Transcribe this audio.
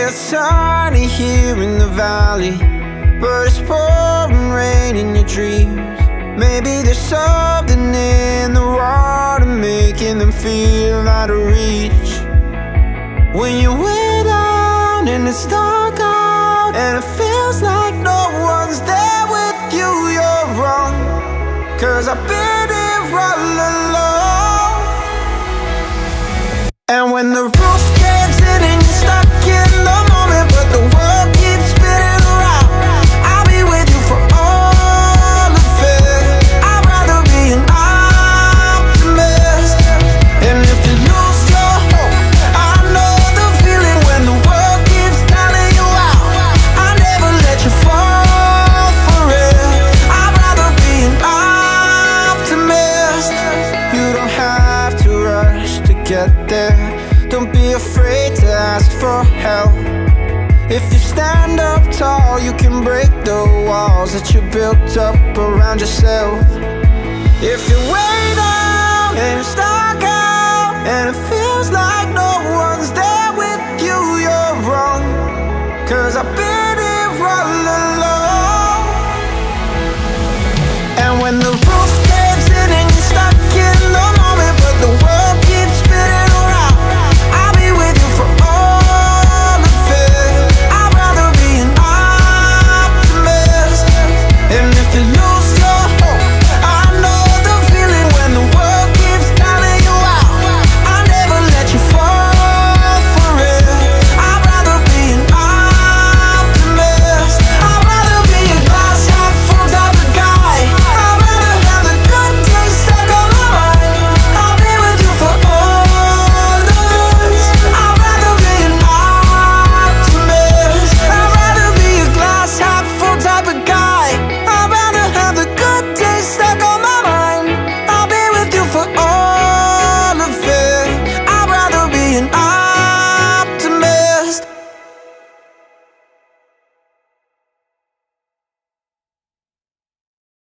it's sunny here in the valley, but it's pouring rain in your dreams. Maybe there's something in the water making them feel out of reach. When you're way down and it's dark out, and it feels like no one's there with you, you're wrong, 'cause I've been here all alone. And when the roof caves in and you're stuck in the moment, but the world keeps spinning around, I'll be with you for all of it. I'd rather be an optimist. And if you lose your hope, I know the feeling when the world keeps calling you out. I never let you fall for it. I'd rather be an optimist. You don't have to rush to get there. Don't be afraid to ask for help. If you stand up tall, you can break the walls that you built up around yourself. If you're way down and you're stuck out, and it feels like no one's there with you, you're wrong, 'cause I've been here all